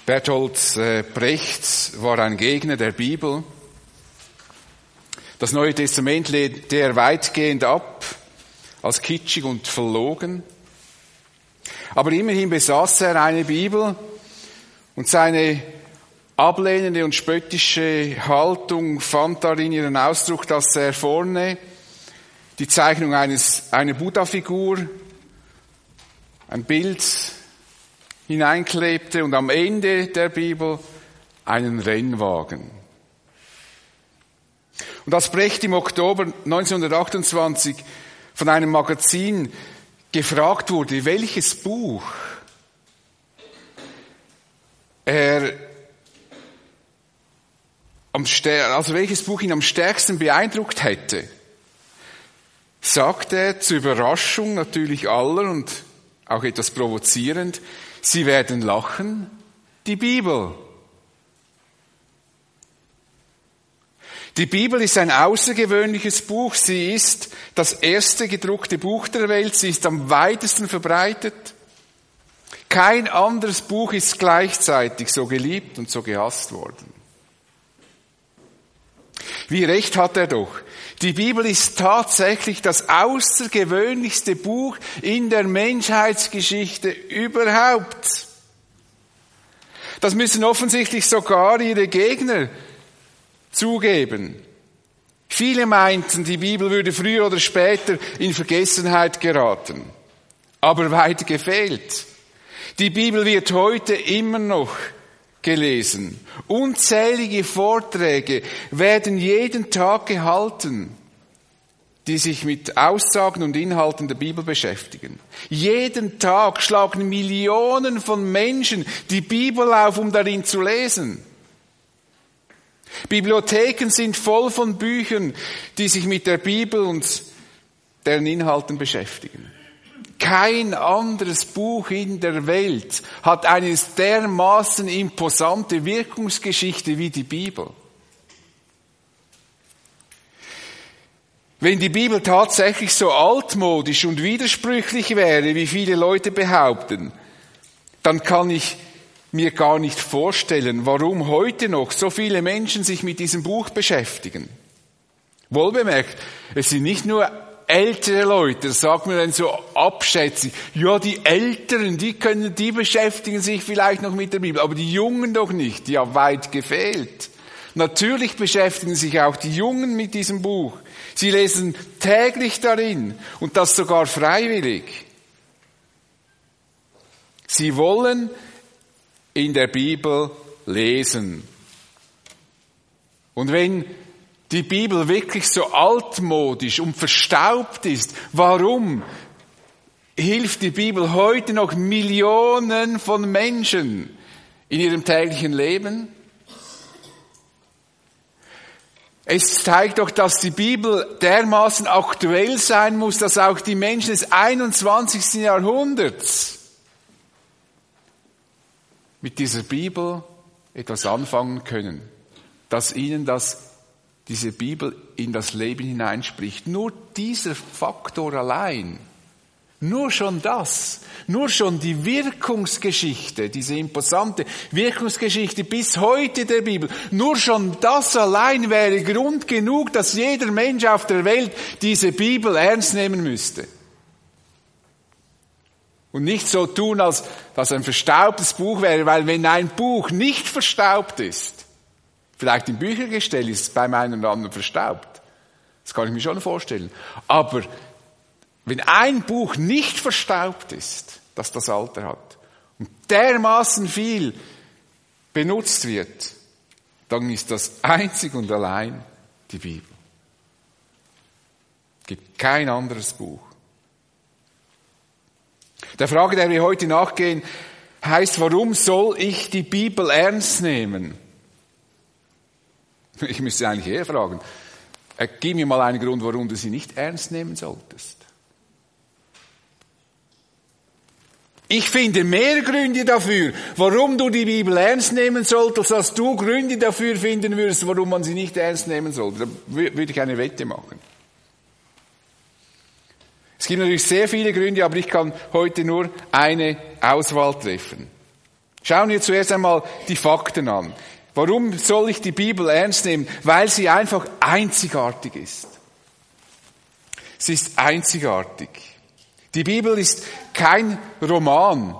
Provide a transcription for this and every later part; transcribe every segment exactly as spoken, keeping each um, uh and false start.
Bertolt Brecht war ein Gegner der Bibel. Das Neue Testament lehnt er weitgehend ab, als kitschig und verlogen. Aber immerhin besaß er eine Bibel und seine ablehnende und spöttische Haltung fand darin ihren Ausdruck, dass er vorne die Zeichnung eines, einer Buddha-Figur, ein Bild hineinklebte und am Ende der Bibel einen Rennwagen. Und als Brecht im Oktober neunzehnhundertachtundzwanzig von einem Magazin gefragt wurde, welches Buch er am stär- also welches Buch ihn am stärksten beeindruckt hätte, sagte er zur Überraschung natürlich aller und auch etwas provozierend, Sie werden lachen, die Bibel. Die Bibel ist ein außergewöhnliches Buch. Sie ist das erste gedruckte Buch der Welt. Sie ist am weitesten verbreitet. Kein anderes Buch ist gleichzeitig so geliebt und so gehasst worden. Wie recht hat er doch. Die Bibel ist tatsächlich das außergewöhnlichste Buch in der Menschheitsgeschichte überhaupt. Das müssen offensichtlich sogar ihre Gegner zugeben. Viele meinten, die Bibel würde früher oder später in Vergessenheit geraten. Aber weit gefehlt. Die Bibel wird heute immer noch gelesen. Unzählige Vorträge werden jeden Tag gehalten, die sich mit Aussagen und Inhalten der Bibel beschäftigen. Jeden Tag schlagen Millionen von Menschen die Bibel auf, um darin zu lesen. Bibliotheken sind voll von Büchern, die sich mit der Bibel und deren Inhalten beschäftigen. Kein anderes Buch in der Welt hat eine dermaßen imposante Wirkungsgeschichte wie die Bibel. Wenn die Bibel tatsächlich so altmodisch und widersprüchlich wäre, wie viele Leute behaupten, dann kann ich mir gar nicht vorstellen, warum heute noch so viele Menschen sich mit diesem Buch beschäftigen. Wohlbemerkt, es sind nicht nur ältere Leute, das sagt man dann so abschätzig, ja, die Älteren, die können, die beschäftigen sich vielleicht noch mit der Bibel, aber die Jungen doch nicht, ja, weit gefehlt. Natürlich beschäftigen sich auch die Jungen mit diesem Buch. Sie lesen täglich darin und das sogar freiwillig. Sie wollen in der Bibel lesen. Und wenn die Bibel wirklich so altmodisch und verstaubt ist, warum hilft die Bibel heute noch Millionen von Menschen in ihrem täglichen Leben? Es zeigt doch, dass die Bibel dermaßen aktuell sein muss, dass auch die Menschen des einundzwanzigsten Jahrhunderts mit dieser Bibel etwas anfangen können, dass ihnen das diese Bibel in das Leben hineinspricht. Nur dieser Faktor allein, nur schon das, nur schon die Wirkungsgeschichte, diese imposante Wirkungsgeschichte bis heute der Bibel, nur schon das allein wäre Grund genug, dass jeder Mensch auf der Welt diese Bibel ernst nehmen müsste. Und nicht so tun, als dass ein verstaubtes Buch wäre, weil wenn ein Buch nicht verstaubt ist, vielleicht im Büchergestell ist es beim einen oder anderen verstaubt. Das kann ich mir schon vorstellen. Aber wenn ein Buch nicht verstaubt ist, das das Alter hat, und dermaßen viel benutzt wird, dann ist das einzig und allein die Bibel. Es gibt kein anderes Buch. Der Frage, der wir heute nachgehen, heißt, warum soll ich die Bibel ernst nehmen? Ich müsste eigentlich eher fragen, äh, gib mir mal einen Grund, warum du sie nicht ernst nehmen solltest. Ich finde mehr Gründe dafür, warum du die Bibel ernst nehmen solltest, als du Gründe dafür finden würdest, warum man sie nicht ernst nehmen sollte. Da würde ich eine Wette machen. Es gibt natürlich sehr viele Gründe, aber ich kann heute nur eine Auswahl treffen. Schauen wir zuerst einmal die Fakten an. Warum soll ich die Bibel ernst nehmen? Weil sie einfach einzigartig ist. Sie ist einzigartig. Die Bibel ist kein Roman,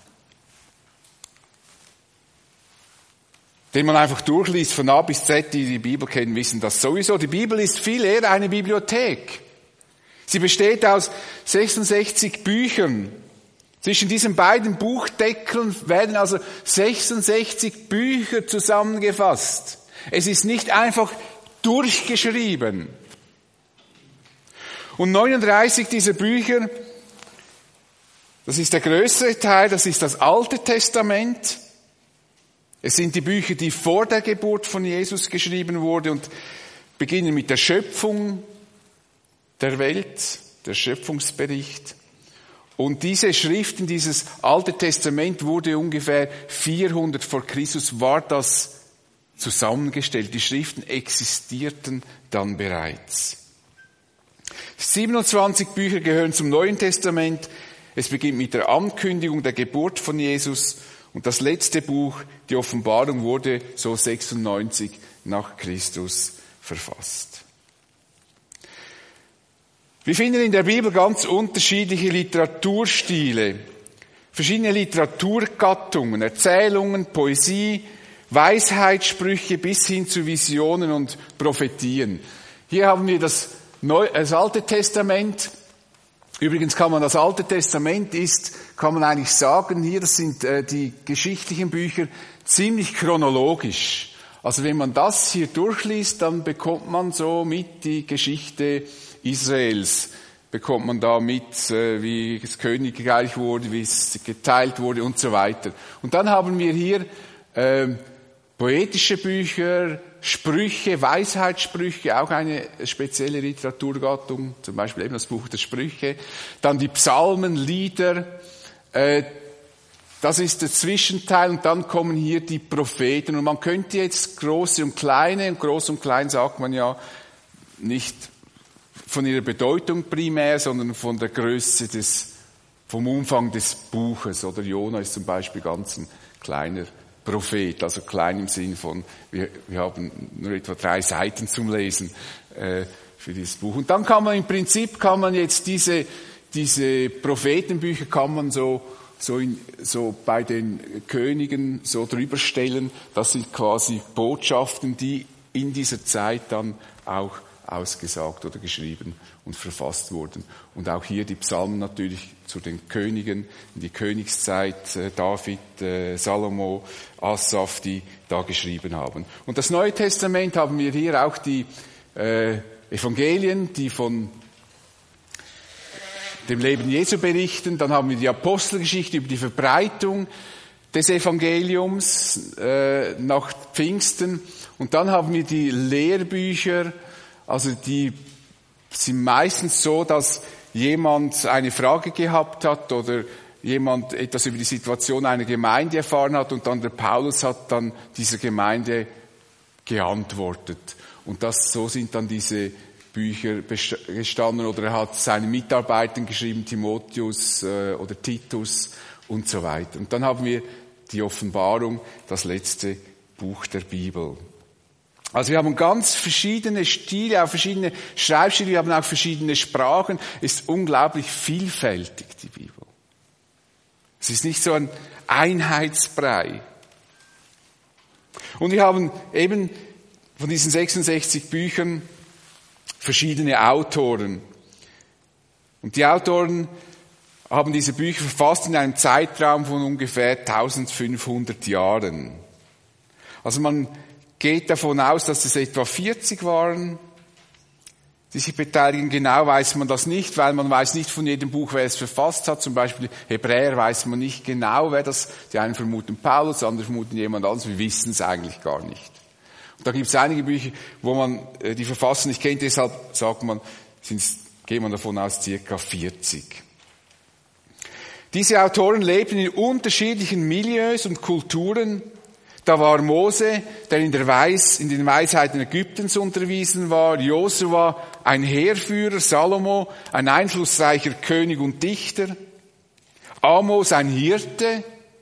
den man einfach durchliest von A bis Z. Die die Bibel kennen, wissen das sowieso. Die Bibel ist viel eher eine Bibliothek. Sie besteht aus sechsundsechzig Büchern. Zwischen diesen beiden Buchdeckeln werden also sechsundsechzig Bücher zusammengefasst. Es ist nicht einfach durchgeschrieben. Und neununddreißig dieser Bücher, das ist der größere Teil, das ist das Alte Testament. Es sind die Bücher, die vor der Geburt von Jesus geschrieben wurden und beginnen mit der Schöpfung der Welt, der Schöpfungsbericht. Und diese Schriften, dieses Alte Testament wurde ungefähr vierhundert vor Christus, war das zusammengestellt. Die Schriften existierten dann bereits. siebenundzwanzig Bücher gehören zum Neuen Testament. Es beginnt mit der Ankündigung der Geburt von Jesus. Und das letzte Buch, die Offenbarung, wurde so sechsundneunzig nach Christus verfasst. Wir finden in der Bibel ganz unterschiedliche Literaturstile, verschiedene Literaturgattungen, Erzählungen, Poesie, Weisheitssprüche bis hin zu Visionen und Prophetien. Hier haben wir das, Neu- das Alte Testament. Übrigens kann man das Alte Testament ist, kann man eigentlich sagen, hier, das sind äh, die geschichtlichen Bücher, ziemlich chronologisch. Also wenn man das hier durchliest, dann bekommt man so mit die Geschichte Israels, bekommt man da mit, äh, wie das Königreich wurde, wie es geteilt wurde und so weiter. Und dann haben wir hier äh, poetische Bücher, Sprüche, Weisheitssprüche, auch eine spezielle Literaturgattung, zum Beispiel eben das Buch der Sprüche. Dann die Psalmen, Lieder, äh, das ist der Zwischenteil, und dann kommen hier die Propheten. Und man könnte jetzt große und kleine, und groß und klein sagt man ja nicht von ihrer Bedeutung primär, sondern von der Größe des, vom Umfang des Buches. Oder Jona ist zum Beispiel ganz ein kleiner Prophet, also klein im Sinn von, wir, wir haben nur etwa drei Seiten zum Lesen äh, für dieses Buch. Und dann kann man im Prinzip, kann man jetzt diese, diese Prophetenbücher kann man so, so, in, so bei den Königen so drüber stellen. Das sind quasi Botschaften, die in dieser Zeit dann auch ausgesagt oder geschrieben und verfasst wurden. Und auch hier die Psalmen natürlich zu den Königen, in die Königszeit, äh, David, äh, Salomo, Asaph, die da geschrieben haben. Und das Neue Testament haben wir hier auch die äh, Evangelien, die von dem Leben Jesu berichten. Dann haben wir die Apostelgeschichte über die Verbreitung des Evangeliums äh, nach Pfingsten. Und dann haben wir die Lehrbücher. Also die sind meistens so, dass jemand eine Frage gehabt hat oder jemand etwas über die Situation einer Gemeinde erfahren hat und dann der Paulus hat dann dieser Gemeinde geantwortet. Und das, so sind dann diese Bücher gestanden, oder er hat seinen Mitarbeitern geschrieben, Timotheus äh, oder Titus und so weiter. Und dann haben wir die Offenbarung, das letzte Buch der Bibel. Also wir haben ganz verschiedene Stile, auch verschiedene Schreibstile, wir haben auch verschiedene Sprachen. Es ist unglaublich vielfältig, die Bibel. Es ist nicht so ein Einheitsbrei. Und wir haben eben von diesen sechsundsechzig Büchern verschiedene Autoren. Und die Autoren haben diese Bücher verfasst in einem Zeitraum von ungefähr eintausendfünfhundert Jahren. Also man geht davon aus, dass es etwa vierzig waren, die sich beteiligen. Genau weiß man das nicht, weil man weiß nicht von jedem Buch, wer es verfasst hat. Zum Beispiel Hebräer weiß man nicht genau, wer das, die einen vermuten Paulus, andere vermuten jemand anderes. Wir wissen es eigentlich gar nicht. Und da gibt es einige Bücher, wo man die Verfasser nicht kennt, deshalb sagt man, geht man davon aus, circa vierzig. Diese Autoren lebten in unterschiedlichen Milieus und Kulturen. Da war Mose, der in, der Weis, in den Weisheiten Ägyptens unterwiesen war, Josua, ein Heerführer, Salomo, ein einflussreicher König und Dichter, Amos, ein Hirte,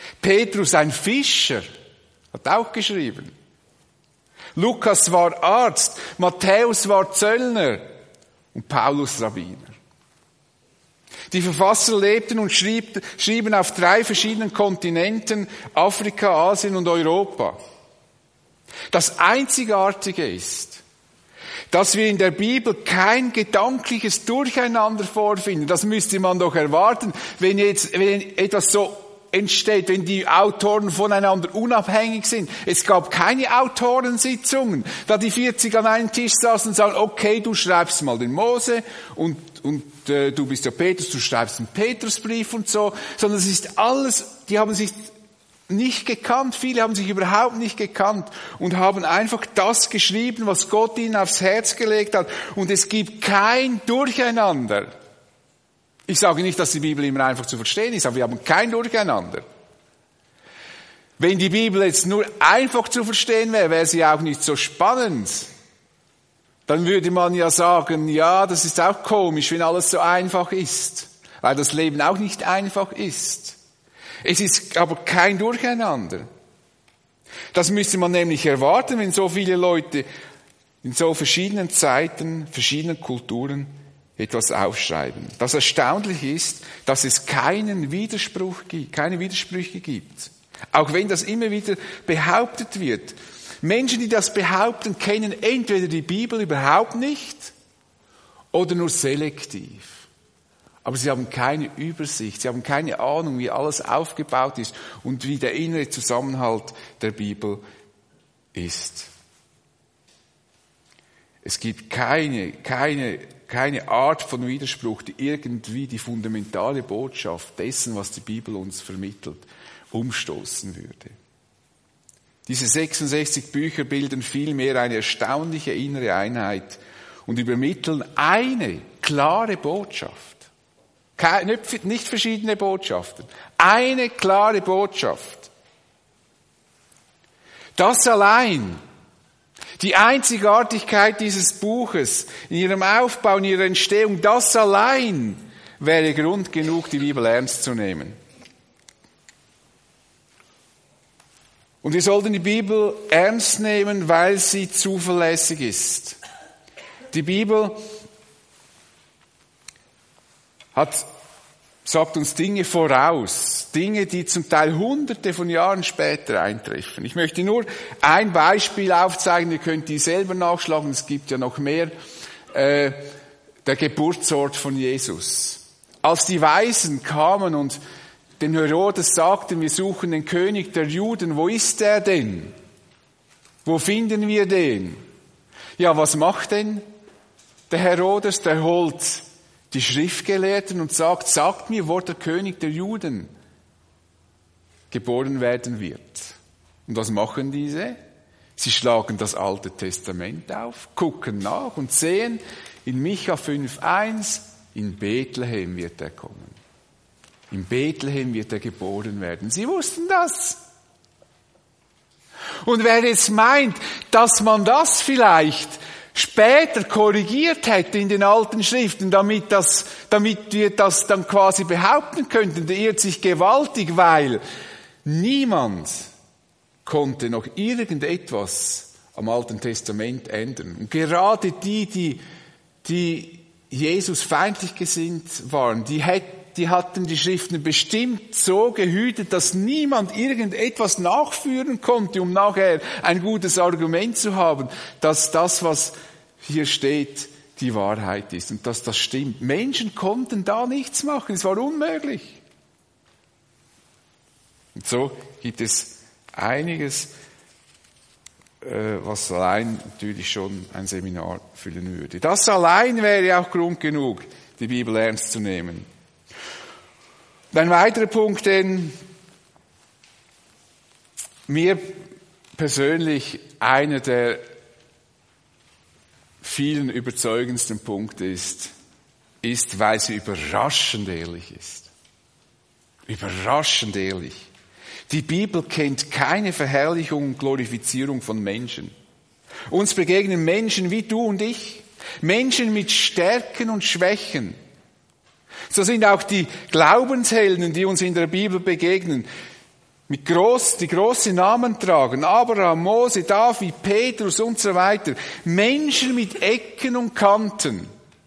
Petrus, ein Fischer, hat auch geschrieben. Lukas war Arzt, Matthäus war Zöllner und Paulus Rabbiner. Die Verfasser lebten und schrieb, schrieben auf drei verschiedenen Kontinenten, Afrika, Asien und Europa. Das Einzigartige ist, dass wir in der Bibel kein gedankliches Durcheinander vorfinden. Das müsste man doch erwarten, wenn jetzt wenn etwas so entsteht, wenn die Autoren voneinander unabhängig sind. Es gab keine Autorensitzungen, da die vierzig an einem Tisch saßen und sagen, okay, du schreibst mal den Mose und, und äh, du bist ja Petrus, du schreibst den Petrusbrief und so, sondern es ist alles, die haben sich nicht gekannt, viele haben sich überhaupt nicht gekannt und haben einfach das geschrieben, was Gott ihnen aufs Herz gelegt hat. Und es gibt kein Durcheinander. Ich sage nicht, dass die Bibel immer einfach zu verstehen ist, aber wir haben kein Durcheinander. Wenn die Bibel jetzt nur einfach zu verstehen wäre, wäre sie auch nicht so spannend. Dann würde man ja sagen, ja, das ist auch komisch, wenn alles so einfach ist, weil das Leben auch nicht einfach ist. Es ist aber kein Durcheinander. Das müsste man nämlich erwarten, wenn so viele Leute in so verschiedenen Zeiten, verschiedenen Kulturen etwas aufschreiben. Das Erstaunliche ist, dass es keinen Widerspruch gibt, keine Widersprüche gibt. Auch wenn das immer wieder behauptet wird. Menschen, die das behaupten, kennen entweder die Bibel überhaupt nicht oder nur selektiv. Aber sie haben keine Übersicht, sie haben keine Ahnung, wie alles aufgebaut ist und wie der innere Zusammenhalt der Bibel ist. Es gibt keine, keine, keine Art von Widerspruch, die irgendwie die fundamentale Botschaft dessen, was die Bibel uns vermittelt, umstoßen würde. Diese sechsundsechzig Bücher bilden vielmehr eine erstaunliche innere Einheit und übermitteln eine klare Botschaft. Nicht verschiedene Botschaften. Eine klare Botschaft. Das allein, die Einzigartigkeit dieses Buches, in ihrem Aufbau, in ihrer Entstehung, das allein wäre Grund genug, die Bibel ernst zu nehmen. Und wir sollten die Bibel ernst nehmen, weil sie zuverlässig ist. Die Bibel hat, sagt uns Dinge voraus, Dinge, die zum Teil hunderte von Jahren später eintreffen. Ich möchte nur ein Beispiel aufzeigen, ihr könnt die selber nachschlagen, es gibt ja noch mehr, äh, der Geburtsort von Jesus. Als die Weisen kamen und dem Herodes sagten, wir suchen den König der Juden, wo ist der denn? Wo finden wir den? Ja, was macht denn der Herodes? Der holt die Schriftgelehrten und sagt, sagt mir, wo der König der Juden geboren werden wird. Und was machen diese? Sie schlagen das Alte Testament auf, gucken nach und sehen, in Micha fünf eins, in Bethlehem wird er kommen. In Bethlehem wird er geboren werden. Sie wussten das. Und wer jetzt meint, dass man das vielleicht später korrigiert hätte in den alten Schriften, damit, das, damit wir das dann quasi behaupten könnten, der irrt sich gewaltig, weil niemand konnte noch irgendetwas am Alten Testament ändern. Und gerade die, die, die Jesus feindlich gesinnt waren, die, hätt, die hatten die Schriften bestimmt so gehütet, dass niemand irgendetwas nachführen konnte, um nachher ein gutes Argument zu haben, dass das, was hier steht, die Wahrheit ist und dass das stimmt. Menschen konnten da nichts machen, es war unmöglich. Und so gibt es einiges, was allein natürlich schon ein Seminar füllen würde. Das allein wäre auch Grund genug, die Bibel ernst zu nehmen. Und ein weiterer Punkt, den mir persönlich einer der vielen überzeugendsten Punkte ist, ist, weil sie überraschend ehrlich ist. Überraschend ehrlich. Die Bibel kennt keine Verherrlichung und Glorifizierung von Menschen. Uns begegnen Menschen wie du und ich, Menschen mit Stärken und Schwächen. So sind auch die Glaubenshelden, die uns in der Bibel begegnen. mit groß, die große Namen tragen, Abraham, Mose, David, Petrus und so weiter. Menschen mit Ecken und Kanten.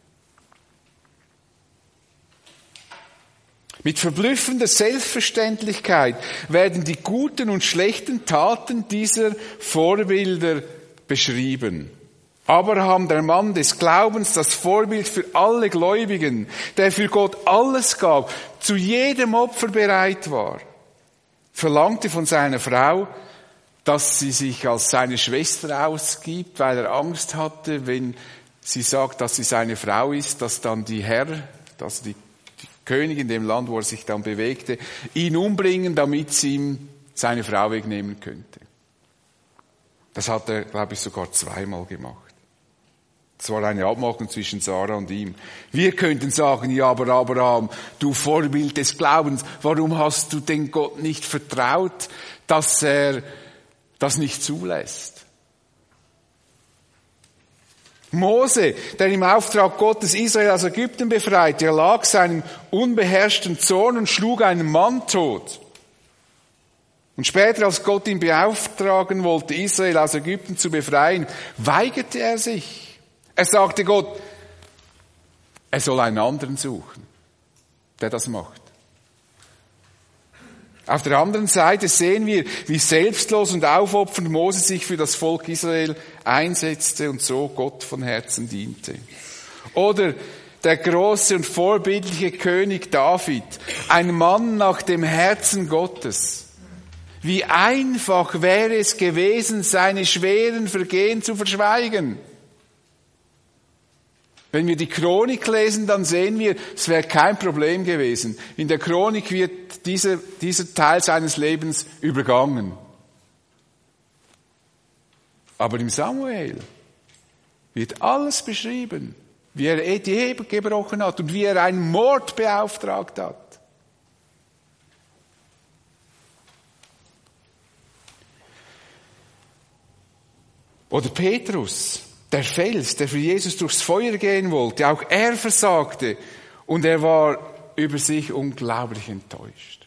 Mit verblüffender Selbstverständlichkeit werden die guten und schlechten Taten dieser Vorbilder beschrieben. Abraham, der Mann des Glaubens, das Vorbild für alle Gläubigen, der für Gott alles gab, zu jedem Opfer bereit war, verlangte von seiner Frau, dass sie sich als seine Schwester ausgibt, weil er Angst hatte, wenn sie sagt, dass sie seine Frau ist, dass dann die Herr, dass die, die Königin in dem Land, wo er sich dann bewegte, ihn umbringen, damit sie ihm seine Frau wegnehmen könnte. Das hat er, glaube ich, sogar zweimal gemacht. Es war eine Abmachung zwischen Sarah und ihm. Wir könnten sagen, ja, aber Abraham, du Vorbild des Glaubens, warum hast du denn Gott nicht vertraut, dass er das nicht zulässt? Mose, der im Auftrag Gottes Israel aus Ägypten befreite, erlag seinem unbeherrschten Zorn und schlug einen Mann tot. Und später, als Gott ihn beauftragen wollte, Israel aus Ägypten zu befreien, weigerte er sich. Er sagte Gott, er soll einen anderen suchen, der das macht. Auf der anderen Seite sehen wir, wie selbstlos und aufopfernd Mose sich für das Volk Israel einsetzte und so Gott von Herzen diente. Oder der große und vorbildliche König David, ein Mann nach dem Herzen Gottes. Wie einfach wäre es gewesen, seine schweren Vergehen zu verschweigen. Wenn wir die Chronik lesen, dann sehen wir, es wäre kein Problem gewesen. In der Chronik wird dieser, dieser Teil seines Lebens übergangen. Aber im Samuel wird alles beschrieben, wie er die Ehe gebrochen hat und wie er einen Mord beauftragt hat. Oder Petrus, der Fels, der für Jesus durchs Feuer gehen wollte, auch er versagte und er war über sich unglaublich enttäuscht.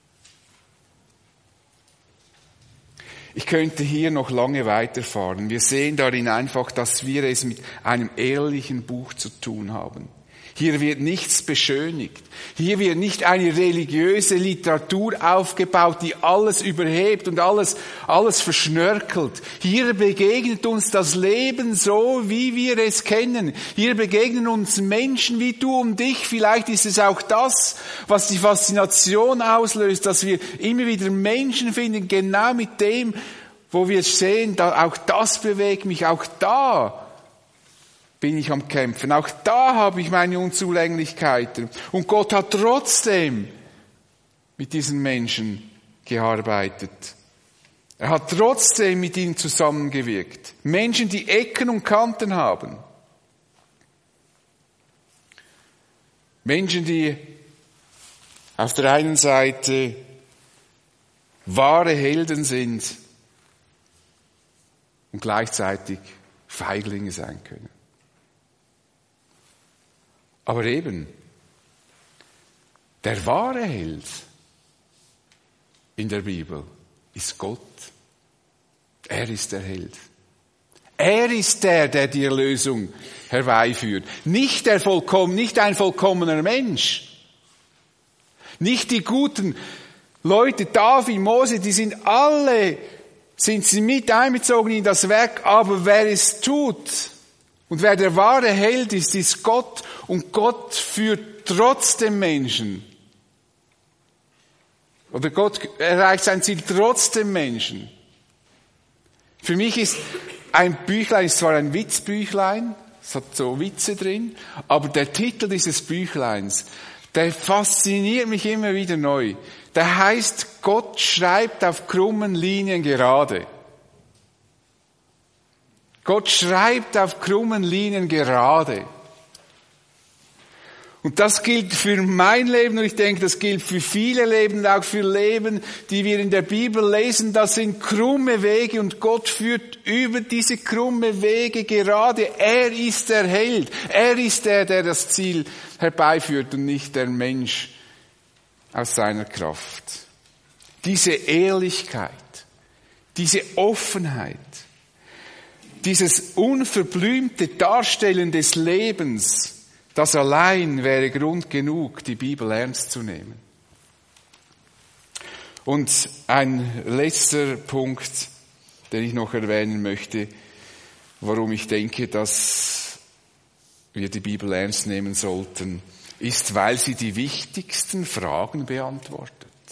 Ich könnte hier noch lange weiterfahren. Wir sehen darin einfach, dass wir es mit einem ehrlichen Buch zu tun haben. Hier wird nichts beschönigt. Hier wird nicht eine religiöse Literatur aufgebaut, die alles überhebt und alles, alles verschnörkelt. Hier begegnet uns das Leben so, wie wir es kennen. Hier begegnen uns Menschen wie du und ich. Vielleicht ist es auch das, was die Faszination auslöst, dass wir immer wieder Menschen finden, genau mit dem, wo wir sehen, da, auch das bewegt mich, auch da bin ich am Kämpfen. Auch da habe ich meine Unzulänglichkeiten. Und Gott hat trotzdem mit diesen Menschen gearbeitet. Er hat trotzdem mit ihnen zusammengewirkt. Menschen, die Ecken und Kanten haben. Menschen, die auf der einen Seite wahre Helden sind und gleichzeitig Feiglinge sein können. Aber eben, der wahre Held in der Bibel ist Gott. Er ist der Held. Er ist der, der die Erlösung herbeiführt. Nicht der vollkommen, nicht ein vollkommener Mensch. Nicht die guten Leute, David, Mose, die sind alle, sind sie mit einbezogen in das Werk, aber wer es tut und wer der wahre Held ist, ist Gott. Und Gott führt trotzdem Menschen. Oder Gott erreicht sein Ziel trotzdem Menschen. Für mich ist ein Büchlein, ist zwar ein Witzbüchlein, es hat so Witze drin, aber der Titel dieses Büchleins, der fasziniert mich immer wieder neu. Der heißt, Gott schreibt auf krummen Linien gerade. Gott schreibt auf krummen Linien gerade. Und das gilt für mein Leben und ich denke, das gilt für viele Leben und auch für Leben, die wir in der Bibel lesen. Das sind krumme Wege und Gott führt über diese krumme Wege gerade. Er ist der Held. Er ist der, der das Ziel herbeiführt und nicht der Mensch aus seiner Kraft. diese Ehrlichkeit, diese Offenheit, dieses unverblümte Darstellen des Lebens, das allein wäre Grund genug, die Bibel ernst zu nehmen. Und ein letzter Punkt, den ich noch erwähnen möchte, warum ich denke, dass wir die Bibel ernst nehmen sollten, ist, weil sie die wichtigsten Fragen beantwortet.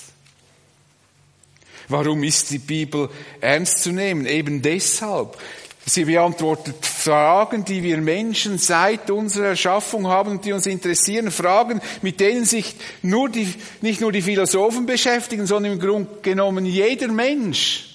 Warum ist die Bibel ernst zu nehmen? Eben deshalb. Sie beantwortet Fragen, die wir Menschen seit unserer Erschaffung haben und die uns interessieren. Fragen, mit denen sich nur die, nicht nur die Philosophen beschäftigen, sondern im Grunde genommen jeder Mensch.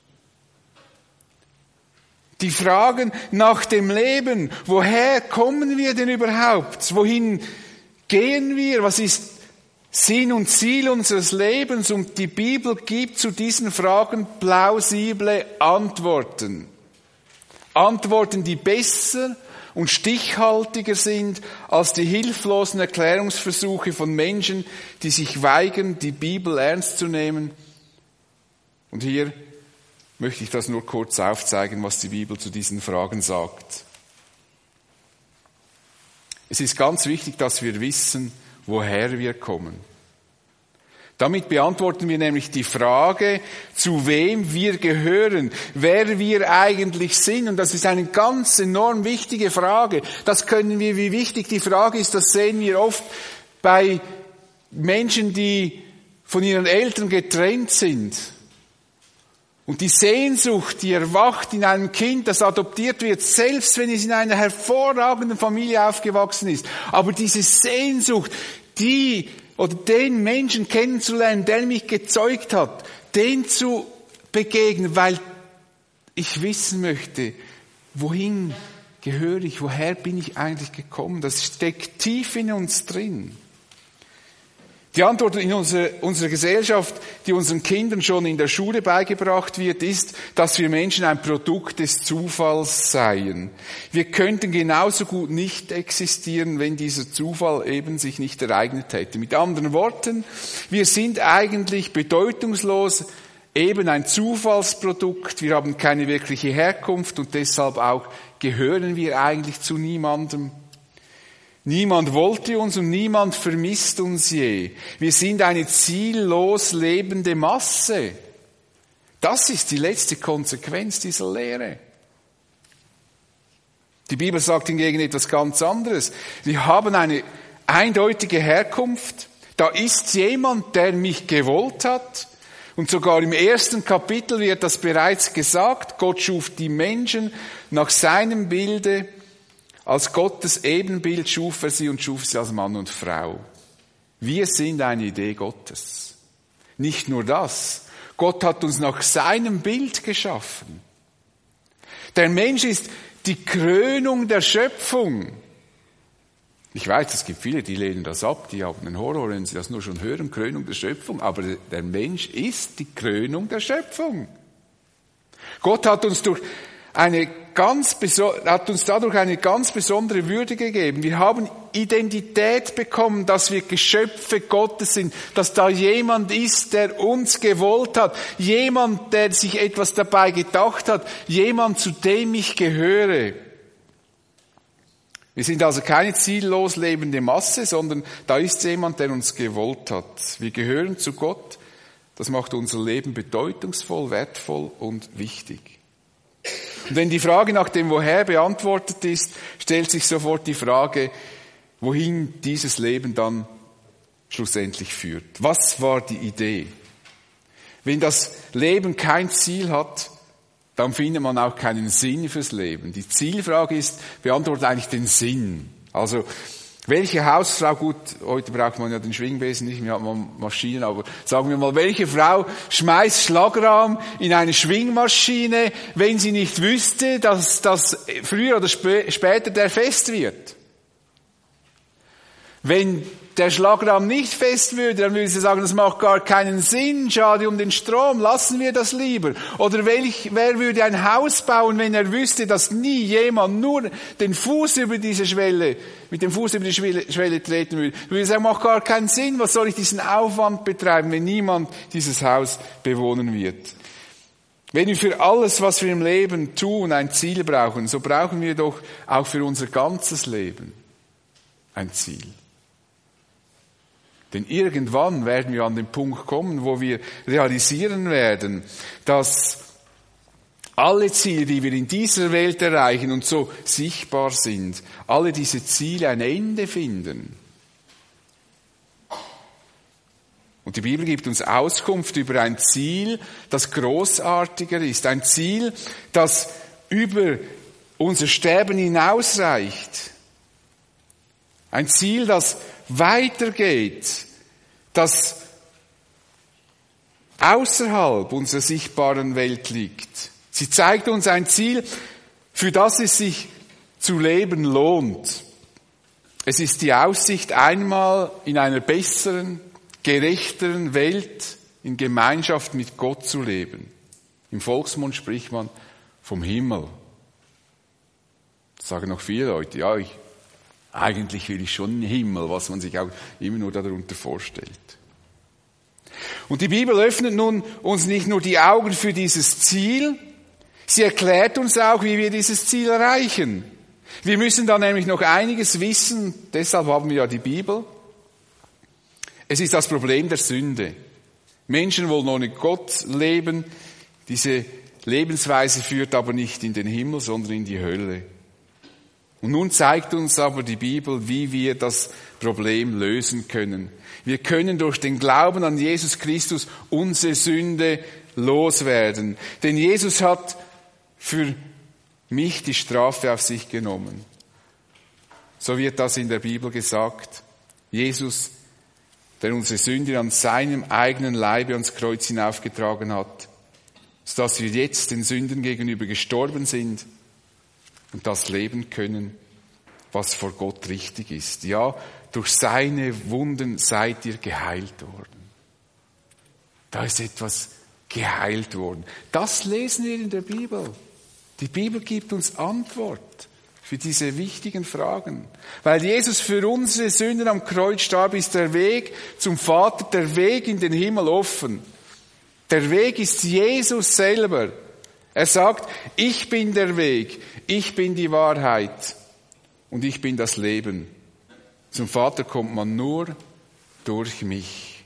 Die Fragen nach dem Leben. Woher kommen wir denn überhaupt? Wohin gehen wir? Was ist Sinn und Ziel unseres Lebens? Und die Bibel gibt zu diesen Fragen plausible Antworten. Antworten, die besser und stichhaltiger sind als die hilflosen Erklärungsversuche von Menschen, die sich weigern, die Bibel ernst zu nehmen. Und hier möchte ich das nur kurz aufzeigen, was die Bibel zu diesen Fragen sagt. Es ist ganz wichtig, dass wir wissen, woher wir kommen. Damit beantworten wir nämlich die Frage, zu wem wir gehören, wer wir eigentlich sind. Und das ist eine ganz enorm wichtige Frage. Das können wir, wie wichtig die Frage ist, das sehen wir oft bei Menschen, die von ihren Eltern getrennt sind. Und die Sehnsucht, die erwacht in einem Kind, das adoptiert wird, selbst wenn es in einer hervorragenden Familie aufgewachsen ist. Aber diese Sehnsucht, die oder den Menschen kennenzulernen, der mich gezeugt hat, den zu begegnen, weil ich wissen möchte, wohin gehöre ich, woher bin ich eigentlich gekommen? Das steckt tief in uns drin. Die Antwort in unserer, unserer Gesellschaft, die unseren Kindern schon in der Schule beigebracht wird, ist, dass wir Menschen ein Produkt des Zufalls seien. Wir könnten genauso gut nicht existieren, wenn dieser Zufall eben sich nicht ereignet hätte. Mit anderen Worten, wir sind eigentlich bedeutungslos, eben ein Zufallsprodukt. Wir haben keine wirkliche Herkunft und deshalb auch gehören wir eigentlich zu niemandem. Niemand wollte uns und niemand vermisst uns je. Wir sind eine ziellos lebende Masse. Das ist die letzte Konsequenz dieser Lehre. Die Bibel sagt hingegen etwas ganz anderes. Wir haben eine eindeutige Herkunft. Da ist jemand, der mich gewollt hat. Und sogar im ersten Kapitel wird das bereits gesagt. Gott schuf die Menschen nach seinem Bilde. Als Gottes Ebenbild schuf er sie und schuf sie als Mann und Frau. Wir sind eine Idee Gottes. Nicht nur das. Gott hat uns nach seinem Bild geschaffen. Der Mensch ist die Krönung der Schöpfung. Ich weiß, es gibt viele, die lehnen das ab, die haben einen Horror, wenn sie das nur schon hören, Krönung der Schöpfung. Aber der Mensch ist die Krönung der Schöpfung. Gott hat uns durch eine ganz, hat uns dadurch eine ganz besondere Würde gegeben. Wir haben Identität bekommen, dass wir Geschöpfe Gottes sind, dass da jemand ist, der uns gewollt hat, jemand, der sich etwas dabei gedacht hat, jemand, zu dem ich gehöre. Wir sind also keine ziellos lebende Masse, sondern da ist jemand, der uns gewollt hat. Wir gehören zu Gott. Das macht unser Leben bedeutungsvoll, wertvoll und wichtig. Und wenn die Frage nach dem Woher beantwortet ist, stellt sich sofort die Frage, wohin dieses Leben dann schlussendlich führt. Was war die Idee? Wenn das Leben kein Ziel hat, dann findet man auch keinen Sinn fürs Leben. Die Zielfrage ist, beantwortet eigentlich den Sinn. Also, welche Hausfrau, gut, heute braucht man ja den Schwingbesen nicht, wir haben Maschinen, aber sagen wir mal, welche Frau schmeißt Schlagrahm in eine Schwingmaschine, wenn sie nicht wüsste, dass das früher oder spä- später der Fest wird? Wenn der Schlagrahmen nicht fest würde, dann würde sie sagen, das macht gar keinen Sinn, schade um den Strom, lassen wir das lieber. Oder welch, wer würde ein Haus bauen, wenn er wüsste, dass nie jemand nur den Fuß über diese Schwelle, mit dem Fuß über die Schwelle, Schwelle treten würde. Würde sagen, macht gar keinen Sinn, was soll ich diesen Aufwand betreiben, wenn niemand dieses Haus bewohnen wird. Wenn wir für alles, was wir im Leben tun, ein Ziel brauchen, so brauchen wir doch auch für unser ganzes Leben ein Ziel. Denn irgendwann werden wir an den Punkt kommen, wo wir realisieren werden, dass alle Ziele, die wir in dieser Welt erreichen und so sichtbar sind, alle diese Ziele ein Ende finden. Und die Bibel gibt uns Auskunft über ein Ziel, das großartiger ist. Ein Ziel, das über unser Sterben hinausreicht. Ein Ziel, das weitergeht, das außerhalb unserer sichtbaren Welt liegt. Sie zeigt uns ein Ziel, für das es sich zu leben lohnt. Es ist die Aussicht, einmal in einer besseren, gerechteren Welt in Gemeinschaft mit Gott zu leben. Im Volksmund spricht man vom Himmel. Das sagen noch viele Leute, ja, ich, eigentlich will ich schon einen Himmel, was man sich auch immer nur darunter vorstellt. Und die Bibel öffnet nun uns nicht nur die Augen für dieses Ziel, sie erklärt uns auch, wie wir dieses Ziel erreichen. Wir müssen da nämlich noch einiges wissen, deshalb haben wir ja die Bibel. Es ist das Problem der Sünde. Menschen wollen ohne Gott leben. Diese Lebensweise führt aber nicht in den Himmel, sondern in die Hölle. Und nun zeigt uns aber die Bibel, wie wir das Problem lösen können. Wir können durch den Glauben an Jesus Christus unsere Sünde loswerden. Denn Jesus hat für mich die Strafe auf sich genommen. So wird das in der Bibel gesagt. Jesus, der unsere Sünde an seinem eigenen Leibe ans Kreuz hinaufgetragen hat, sodass wir jetzt den Sünden gegenüber gestorben sind und das leben können, was vor Gott richtig ist. Ja, durch seine Wunden seid ihr geheilt worden. Da ist etwas geheilt worden. Das lesen wir in der Bibel. Die Bibel gibt uns Antwort für diese wichtigen Fragen. Weil Jesus für unsere Sünden am Kreuz starb, ist der Weg zum Vater, der Weg in den Himmel offen. Der Weg ist Jesus selber. Er sagt, ich bin der Weg, ich bin die Wahrheit und ich bin das Leben. Zum Vater kommt man nur durch mich.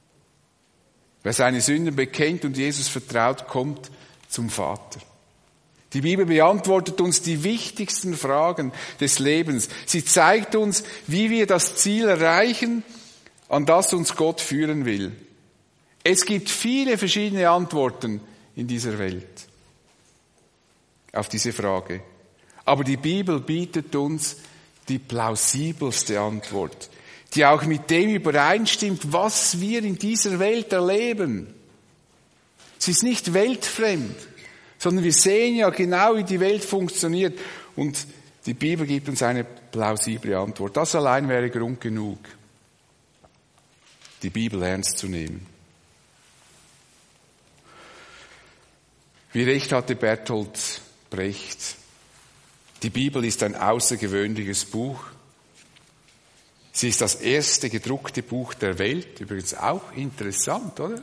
Wer seine Sünden bekennt und Jesus vertraut, kommt zum Vater. Die Bibel beantwortet uns die wichtigsten Fragen des Lebens. Sie zeigt uns, wie wir das Ziel erreichen, an das uns Gott führen will. Es gibt viele verschiedene Antworten in dieser Welt auf diese Frage. Aber die Bibel bietet uns die plausibelste Antwort, die auch mit dem übereinstimmt, was wir in dieser Welt erleben. Sie ist nicht weltfremd, sondern wir sehen ja genau, wie die Welt funktioniert. Und die Bibel gibt uns eine plausible Antwort. Das allein wäre Grund genug, die Bibel ernst zu nehmen. Wie recht hatte Bertolt Brecht. Die Bibel ist ein außergewöhnliches Buch. Sie ist das erste gedruckte Buch der Welt. Übrigens auch interessant, oder?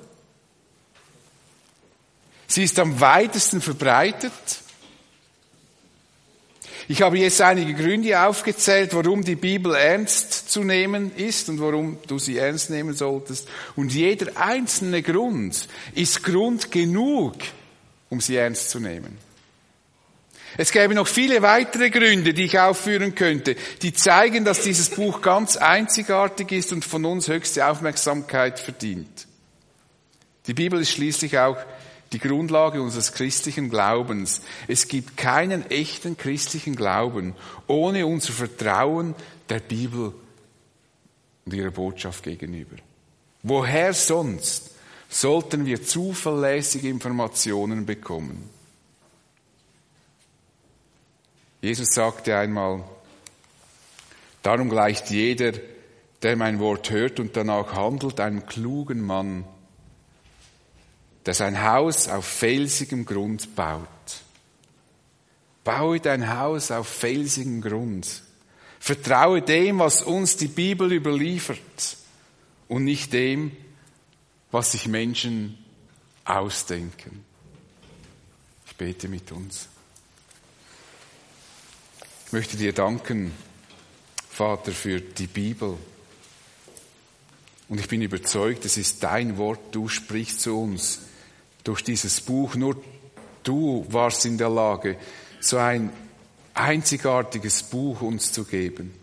Sie ist am weitesten verbreitet. Ich habe jetzt einige Gründe aufgezählt, warum die Bibel ernst zu nehmen ist und warum du sie ernst nehmen solltest. Und jeder einzelne Grund ist Grund genug, um sie ernst zu nehmen. Es gäbe noch viele weitere Gründe, die ich aufführen könnte, die zeigen, dass dieses Buch ganz einzigartig ist und von uns höchste Aufmerksamkeit verdient. Die Bibel ist schließlich auch die Grundlage unseres christlichen Glaubens. Es gibt keinen echten christlichen Glauben ohne unser Vertrauen der Bibel und ihrer Botschaft gegenüber. Woher sonst sollten wir zuverlässige Informationen bekommen? Jesus sagte einmal, darum gleicht jeder, der mein Wort hört und danach handelt, einem klugen Mann, der sein Haus auf felsigem Grund baut. Baue dein Haus auf felsigem Grund. Vertraue dem, was uns die Bibel überliefert und nicht dem, was sich Menschen ausdenken. Ich bete mit uns. Ich möchte dir danken, Vater, für die Bibel. Und ich bin überzeugt, es ist dein Wort, du sprichst zu uns durch dieses Buch. Nur du warst in der Lage, so ein einzigartiges Buch uns zu geben.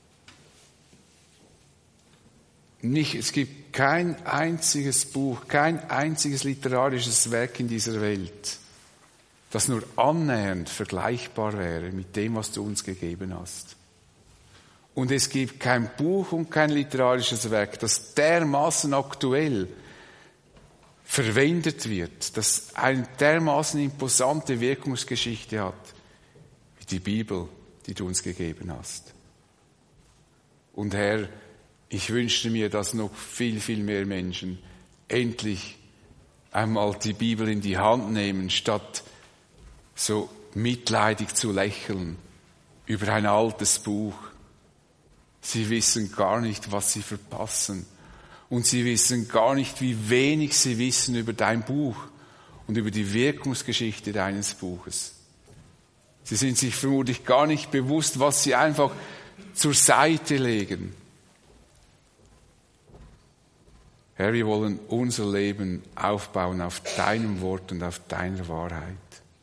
Nicht, es gibt kein einziges Buch, kein einziges literarisches Werk in dieser Welt, das nur annähernd vergleichbar wäre mit dem, was du uns gegeben hast. Und es gibt kein Buch und kein literarisches Werk, das dermaßen aktuell verwendet wird, das eine dermaßen imposante Wirkungsgeschichte hat, wie die Bibel, die du uns gegeben hast. Und Herr, ich wünschte mir, dass noch viel, viel mehr Menschen endlich einmal die Bibel in die Hand nehmen, statt so mitleidig zu lächeln über ein altes Buch. Sie wissen gar nicht, was sie verpassen. Und sie wissen gar nicht, wie wenig sie wissen über dein Buch und über die Wirkungsgeschichte deines Buches. Sie sind sich vermutlich gar nicht bewusst, was sie einfach zur Seite legen. Herr, wir wollen unser Leben aufbauen auf deinem Wort und auf deiner Wahrheit.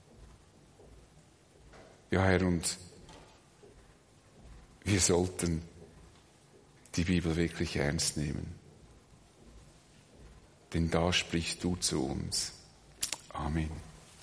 Ja, Herr, und wir sollten die Bibel wirklich ernst nehmen. Denn da sprichst du zu uns. Amen.